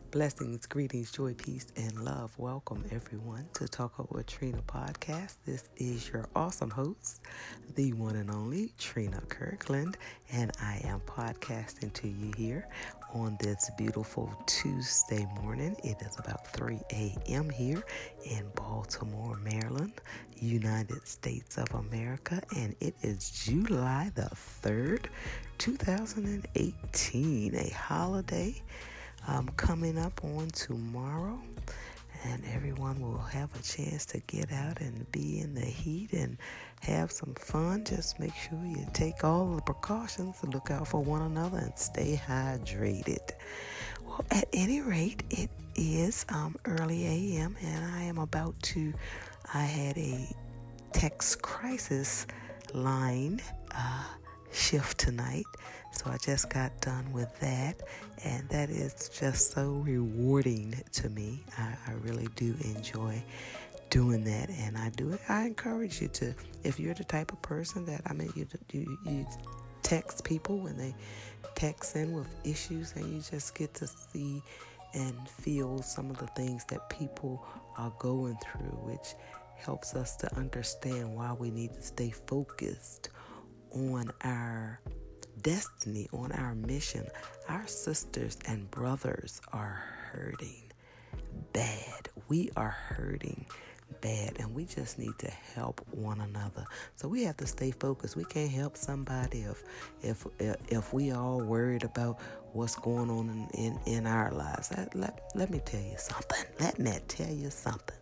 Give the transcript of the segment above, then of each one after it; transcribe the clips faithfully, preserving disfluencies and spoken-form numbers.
Blessings, greetings, joy, peace, and love. Welcome, everyone, to Talk Up with Trina podcast. This is your awesome host, the one and only Trina Kirkland, and I am podcasting to you here on this beautiful Tuesday morning. It is about three a.m. here in Baltimore, Maryland, United States of America, and it is July the third, two thousand eighteen, a holiday Um, coming up on tomorrow, and everyone will have a chance to get out and be in the heat and have some fun. Just make sure you take all the precautions to look out for one another and stay hydrated. Well, at any rate, it is um, early a m and I am about to, I had a text crisis line uh, shift tonight. So I just got done with that, and that is just so rewarding to me. I, I really do enjoy doing that, and I do it. I encourage you to, if you're the type of person that, I mean, you, you, you text people when they text in with issues, and you just get to see and feel some of the things that people are going through, which helps us to understand why we need to stay focused on our destiny, on our mission. Our sisters and brothers are hurting bad. We are hurting bad, and we just need to help one another. So we have to stay focused. We can't help somebody if if if, if we all worried about what's going on in, in, in our lives. Let, let, let me tell you something. Let me tell you something.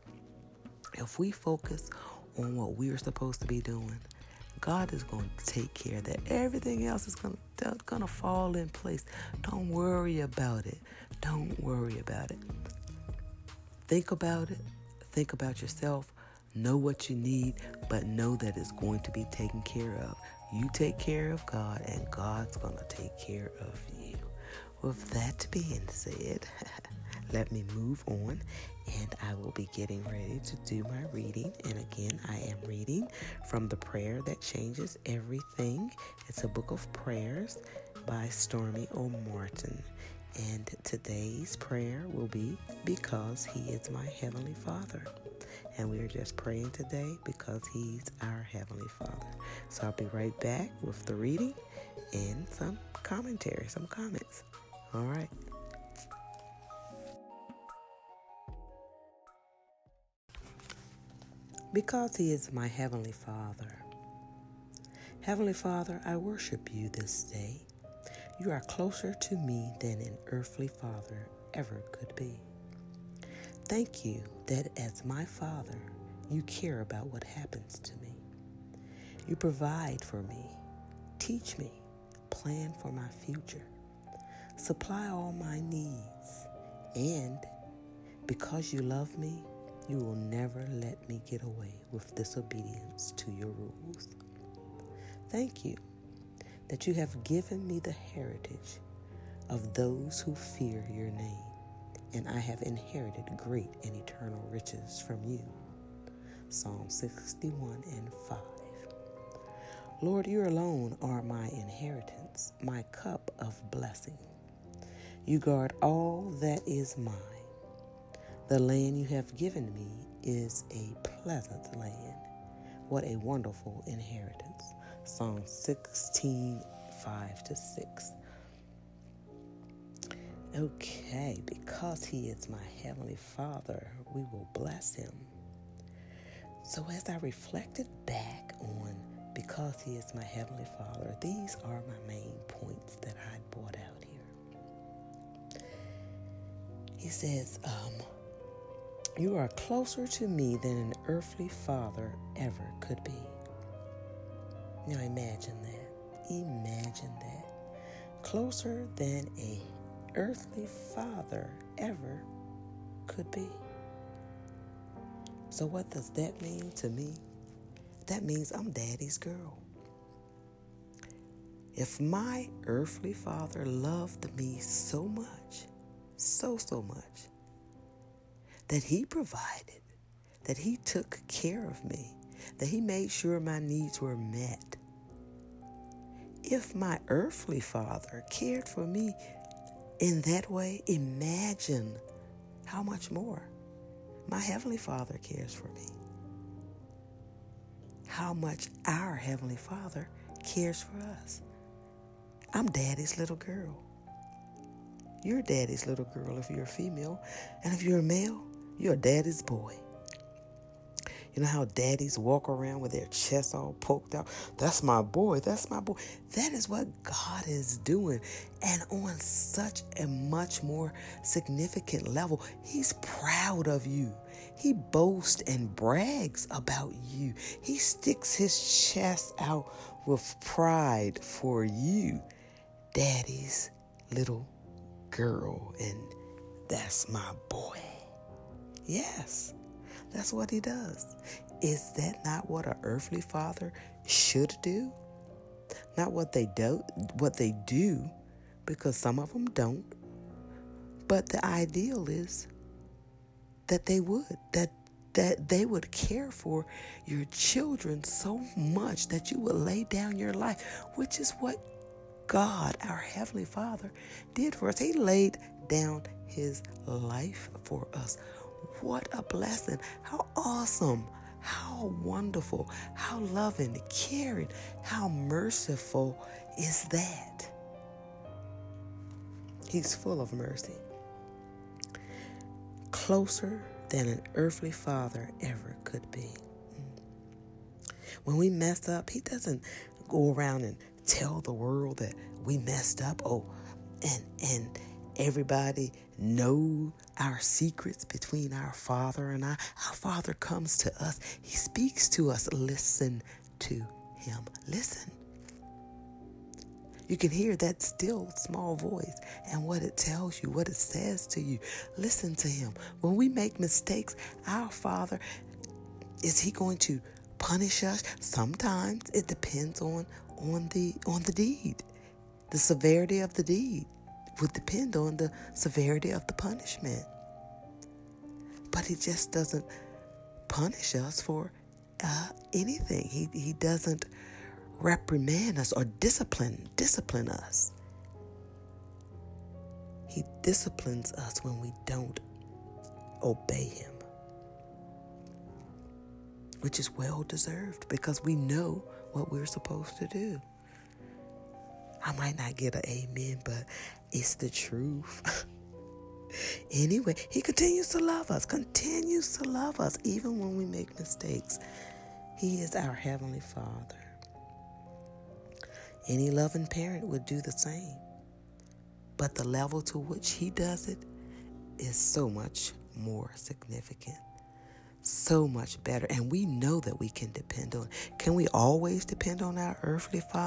If we focus on what we're supposed to be doing, God is going to take care of that. Everything else is going to, going to fall in place. Don't worry about it. Don't worry about it. Think about it. Think about yourself. Know what you need, but know that it's going to be taken care of. You take care of God, and God's going to take care of you. With that being said, let me move on, and I will be getting ready to do my reading. And again, I am reading from The Prayer That Changes Everything. It's a book of prayers by Stormy O. Martin. And today's prayer will be, because He is my Heavenly Father. And we are just praying today because He's our Heavenly Father. So I'll be right back with the reading and some commentary, some comments. All right. Because He is my Heavenly Father. Heavenly Father, I worship You this day. You are closer to me than an earthly father ever could be. Thank You that as my Father, You care about what happens to me. You provide for me, teach me, plan for my future, supply all my needs, and because You love me, You will never let me get away with disobedience to Your rules. Thank You that You have given me the heritage of those who fear Your name, and I have inherited great and eternal riches from You. Psalm sixty-one and five. Lord, You alone are my inheritance, my cup of blessing. You guard all that is mine. The land You have given me is a pleasant land. What a wonderful inheritance. Psalm sixteen, five to six. Okay, because He is my Heavenly Father, we will bless Him. So as I reflected back on because He is my Heavenly Father, these are my main points that I brought out here. He says, um, You are closer to me than an earthly father ever could be. Now imagine that. Imagine that. Closer than a earthly father ever could be. So what does that mean to me? That means I'm Daddy's girl. If my earthly father loved me so much, so, so much, that He provided, that He took care of me, that He made sure my needs were met. If my earthly father cared for me in that way, imagine how much more my Heavenly Father cares for me. How much our Heavenly Father cares for us. I'm Daddy's little girl. You're Daddy's little girl if you're a female. And if you're a male, you're Daddy's boy. You know how daddies walk around with their chests all poked out? That's my boy. That's my boy. That is what God is doing. And on such a much more significant level, He's proud of you. He boasts and brags about you. He sticks His chest out with pride for you. Daddy's little girl. And that's my boy. Yes. That's what He does. Is that not what an earthly father should do? Not what they do, what they do, because some of them don't. But the ideal is that they would, that that they would care for your children so much that you would lay down your life, which is what God, our Heavenly Father, did for us. He laid down His life for us. What a blessing. How awesome. How wonderful. How loving, caring, how merciful is that? He's full of mercy. Closer than an earthly father ever could be. When we mess up, He doesn't go around and tell the world that we messed up. Oh, and and everybody know our secrets between our Father and I. Our Father comes to us. He speaks to us. Listen to Him. Listen. You can hear that still small voice and what it tells you, what it says to you. Listen to Him. When we make mistakes, our Father, is He going to punish us? Sometimes it depends on, on the on the deed. The severity of the deed would depend on the severity of the punishment. But He just doesn't punish us for uh, anything. He He doesn't reprimand us or discipline discipline us. He disciplines us when we don't obey Him, which is well deserved because we know what we're supposed to do. I might not get an amen, but it's the truth. Anyway, He continues to love us, continues to love us, even when we make mistakes. He is our Heavenly Father. Any loving parent would do the same. But the level to which He does it is so much more significant, so much better. And we know that we can depend on. Can we always depend on our earthly Father?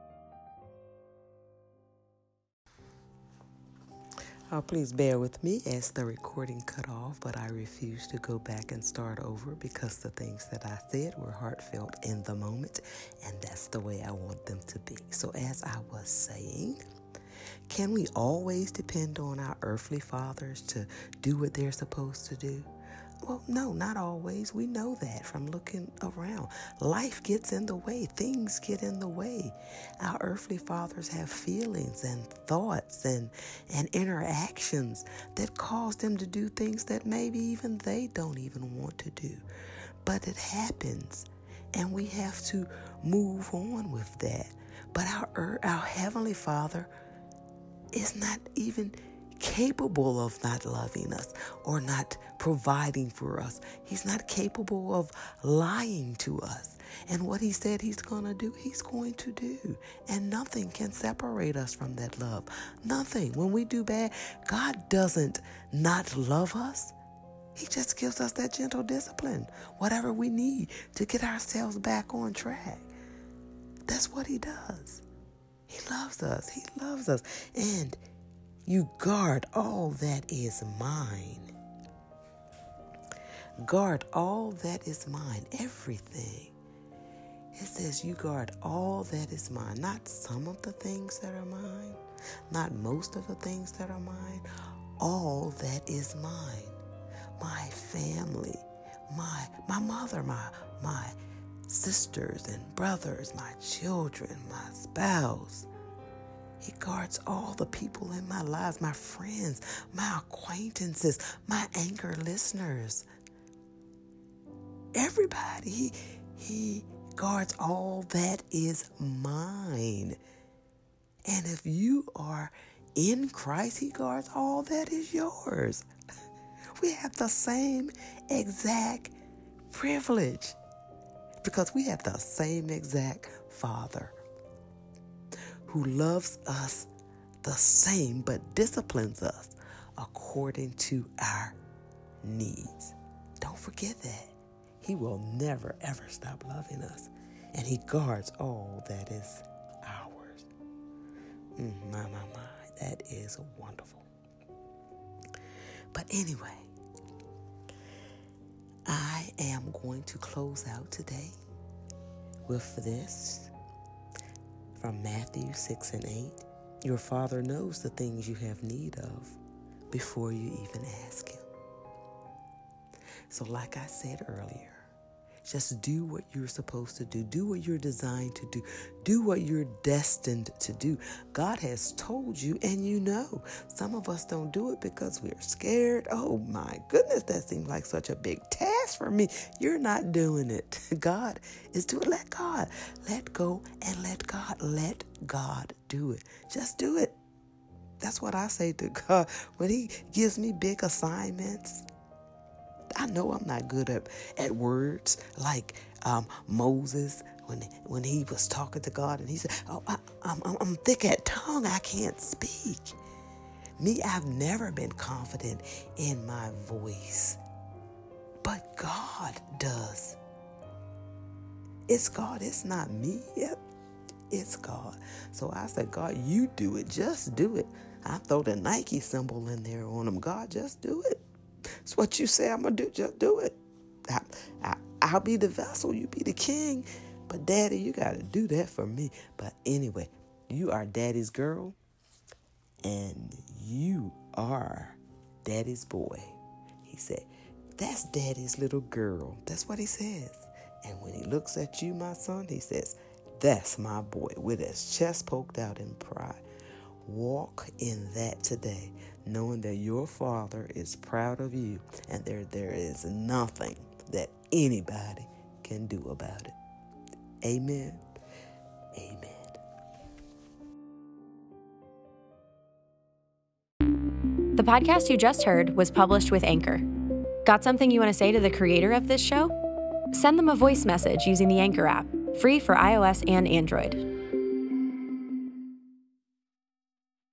Oh, please bear with me as the recording cut off, but I refuse to go back and start over because the things that I said were heartfelt in the moment, and that's the way I want them to be. So as I was saying, can we always depend on our earthly fathers to do what they're supposed to do? Well, no, not always. We know that from looking around. Life gets in the way. Things get in the way. Our earthly fathers have feelings and thoughts and, and interactions that cause them to do things that maybe even they don't even want to do. But it happens, and we have to move on with that. But our, our Heavenly Father is not even capable of not loving us or not providing for us. He's not capable of lying to us. And what He said He's going to do, He's going to do. And nothing can separate us from that love. Nothing. When we do bad, God doesn't not love us. He just gives us that gentle discipline, whatever we need to get ourselves back on track. That's what He does. He loves us. He loves us. And you guard all that is mine. Guard all that is mine. Everything. It says you guard all that is mine. Not some of the things that are mine. Not most of the things that are mine. All that is mine. My family. My my mother. My my sisters and brothers. My children. My spouse. He guards all the people in my lives, my friends, my acquaintances, my Anchor listeners. Everybody, he, he guards all that is mine. And if you are in Christ, he guards all that is yours. We have the same exact privilege because we have the same exact Father who loves us the same but disciplines us according to our needs. Don't forget that. He will never, ever stop loving us. And he guards all that is ours. Mm, my, my, my. That is wonderful. But anyway, I am going to close out today with this from Matthew six and eight. Your Father knows the things you have need of before you even ask him. So like I said earlier, just do what you're supposed to do. Do what you're designed to do. Do what you're destined to do. God has told you, and you know. Some of us don't do it because we're scared. Oh my goodness, that seems like such a big task for me. You're not doing it. God is doing it. Let God. Let go and let God. Let God do it. Just do it. That's what I say to God. When he gives me big assignments, I know I'm not good at, at words like um, Moses when when he was talking to God and he said, oh, I, I'm, I'm thick at tongue. I can't speak. Me, I've never been confident in my voice. But God does. It's God. It's not me. Yep. It's God. So I said, God, you do it. Just do it. I throw the Nike symbol in there on him. God, just do it. It's what you say I'm going to do. Just do it. I, I, I'll be the vessel. You be the king. But Daddy, you got to do that for me. But anyway, you are Daddy's girl. And you are Daddy's boy. He said, that's Daddy's little girl. That's what he says. And when he looks at you, my son, he says, that's my boy with his chest poked out in pride. Walk in that today, knowing that your Father is proud of you and there there is nothing that anybody can do about it. Amen. Amen. The podcast you just heard was published with Anchor. Got something you want to say to the creator of this show? Send them a voice message using the Anchor app, free for iOS and Android.